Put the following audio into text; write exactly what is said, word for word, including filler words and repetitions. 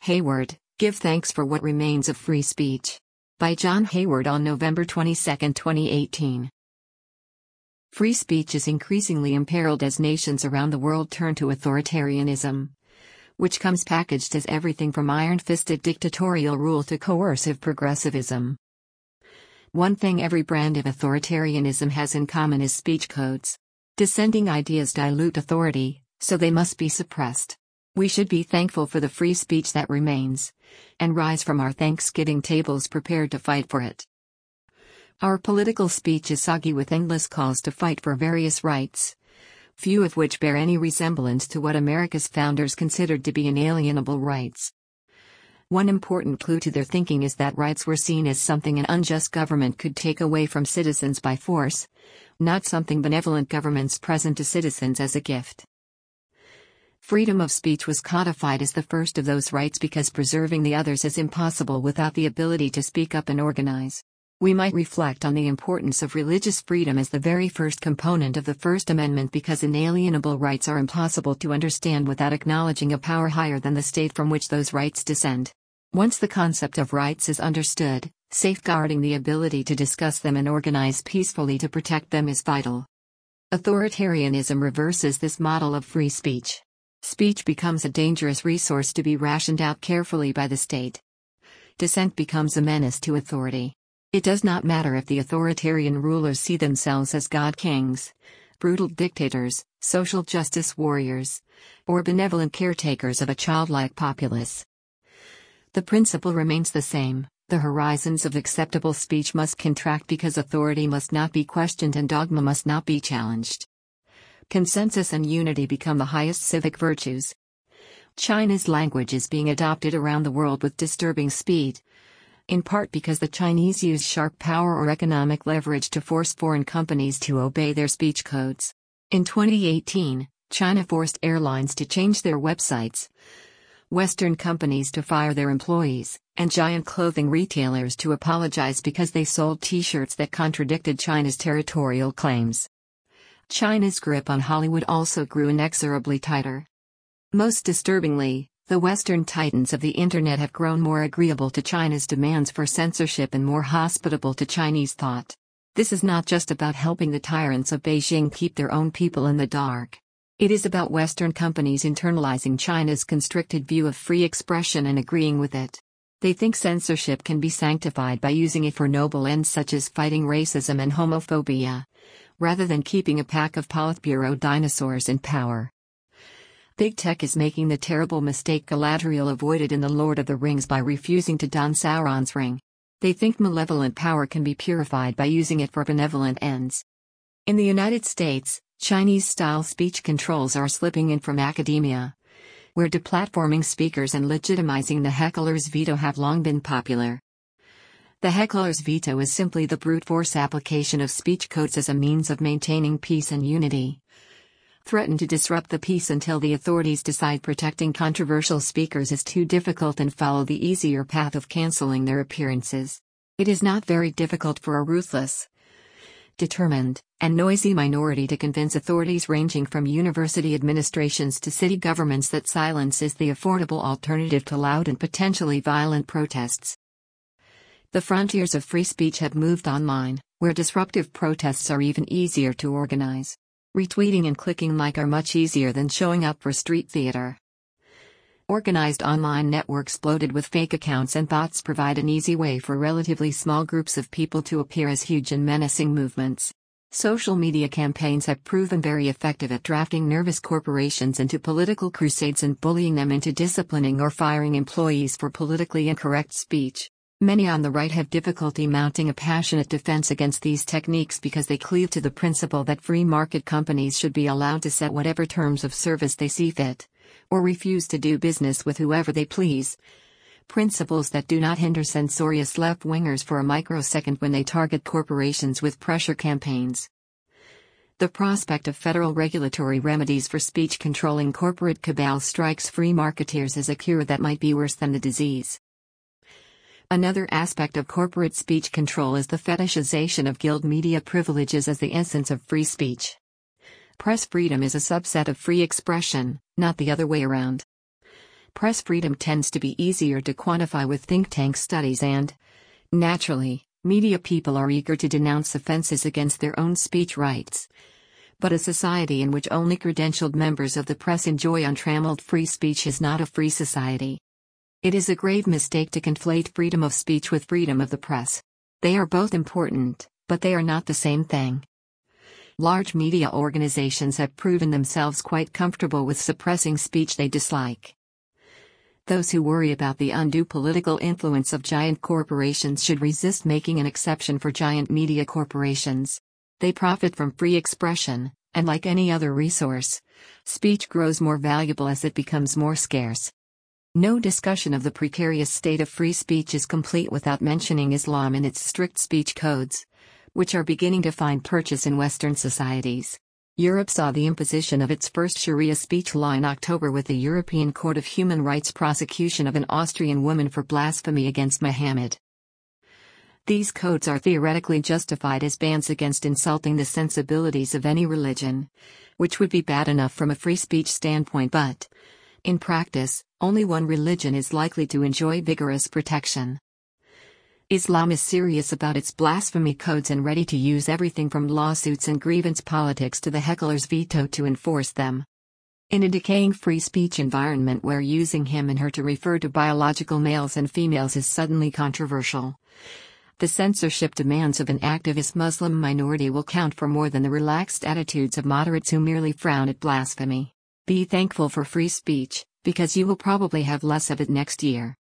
Hayward, Give Thanks for What Remains of Free Speech. By John Hayward on November twenty-second, twenty eighteen. Free speech is increasingly imperiled as nations around the world turn to authoritarianism, which comes packaged as everything from iron-fisted dictatorial rule to coercive progressivism. One thing every brand of authoritarianism has in common is speech codes. Dissenting ideas dilute authority, so they must be suppressed. We should be thankful for the free speech that remains, and rise from our Thanksgiving tables prepared to fight for it. Our political speech is soggy with endless calls to fight for various rights, few of which bear any resemblance to what America's founders considered to be inalienable rights. One important clue to their thinking is that rights were seen as something an unjust government could take away from citizens by force, not something benevolent governments present to citizens as a gift. Freedom of speech was codified as the first of those rights because preserving the others is impossible without the ability to speak up and organize. We might reflect on the importance of religious freedom as the very first component of the First Amendment because inalienable rights are impossible to understand without acknowledging a power higher than the state from which those rights descend. Once the concept of rights is understood, safeguarding the ability to discuss them and organize peacefully to protect them is vital. Authoritarianism reverses this model of free speech. Speech becomes a dangerous resource to be rationed out carefully by the state. Dissent becomes a menace to authority. It does not matter if the authoritarian rulers see themselves as God kings, brutal dictators, social justice warriors, or benevolent caretakers of a childlike populace. The principle remains the same: the horizons of acceptable speech must contract because authority must not be questioned and dogma must not be challenged. Consensus and unity become the highest civic virtues. China's language is being adopted around the world with disturbing speed, in part because the Chinese use sharp power or economic leverage to force foreign companies to obey their speech codes. In twenty eighteen, China forced airlines to change their websites, Western companies to fire their employees, and giant clothing retailers to apologize because they sold T-shirts that contradicted China's territorial claims. China's grip on Hollywood also grew inexorably tighter. Most disturbingly, the Western titans of the Internet have grown more agreeable to China's demands for censorship and more hospitable to Chinese thought. This is not just about helping the tyrants of Beijing keep their own people in the dark. It is about Western companies internalizing China's constricted view of free expression and agreeing with it. They think censorship can be sanctified by using it for noble ends such as fighting racism and homophobia, rather than keeping a pack of Politburo dinosaurs in power. Big Tech is making the terrible mistake Galadriel avoided in The Lord of the Rings by refusing to don Sauron's ring. They think malevolent power can be purified by using it for benevolent ends. In the United States, Chinese-style speech controls are slipping in from academia, where deplatforming speakers and legitimizing the heckler's veto have long been popular. The heckler's veto is simply the brute force application of speech codes as a means of maintaining peace and unity. Threaten to disrupt the peace until the authorities decide protecting controversial speakers is too difficult and follow the easier path of canceling their appearances. It is not very difficult for a ruthless, determined, and noisy minority to convince authorities ranging from university administrations to city governments that silence is the affordable alternative to loud and potentially violent protests. The frontiers of free speech have moved online, where disruptive protests are even easier to organize. Retweeting and clicking like are much easier than showing up for street theater. Organized online networks bloated with fake accounts and bots provide an easy way for relatively small groups of people to appear as huge and menacing movements. Social media campaigns have proven very effective at drafting nervous corporations into political crusades and bullying them into disciplining or firing employees for politically incorrect speech. Many on the right have difficulty mounting a passionate defense against these techniques because they cleave to the principle that free market companies should be allowed to set whatever terms of service they see fit, or refuse to do business with whoever they please. Principles that do not hinder censorious left-wingers for a microsecond when they target corporations with pressure campaigns. The prospect of federal regulatory remedies for speech-controlling corporate cabal strikes free marketeers as a cure that might be worse than the disease. Another aspect of corporate speech control is the fetishization of guild media privileges as the essence of free speech. Press freedom is a subset of free expression, not the other way around. Press freedom tends to be easier to quantify with think tank studies and, naturally, media people are eager to denounce offenses against their own speech rights. But a society in which only credentialed members of the press enjoy untrammeled free speech is not a free society. It is a grave mistake to conflate freedom of speech with freedom of the press. They are both important, but they are not the same thing. Large media organizations have proven themselves quite comfortable with suppressing speech they dislike. Those who worry about the undue political influence of giant corporations should resist making an exception for giant media corporations. They profit from free expression, and like any other resource, speech grows more valuable as it becomes more scarce. No discussion of the precarious state of free speech is complete without mentioning Islam and its strict speech codes, which are beginning to find purchase in Western societies. Europe saw the imposition of its first Sharia speech law in October with the European Court of Human Rights prosecution of an Austrian woman for blasphemy against Muhammad. These codes are theoretically justified as bans against insulting the sensibilities of any religion, which would be bad enough from a free speech standpoint, but, in practice, only one religion is likely to enjoy vigorous protection. Islam is serious about its blasphemy codes and ready to use everything from lawsuits and grievance politics to the heckler's veto to enforce them. In a decaying free speech environment where using him and her to refer to biological males and females is suddenly controversial, the censorship demands of an activist Muslim minority will count for more than the relaxed attitudes of moderates who merely frown at blasphemy. Be thankful for free speech, because you will probably have less of it next year.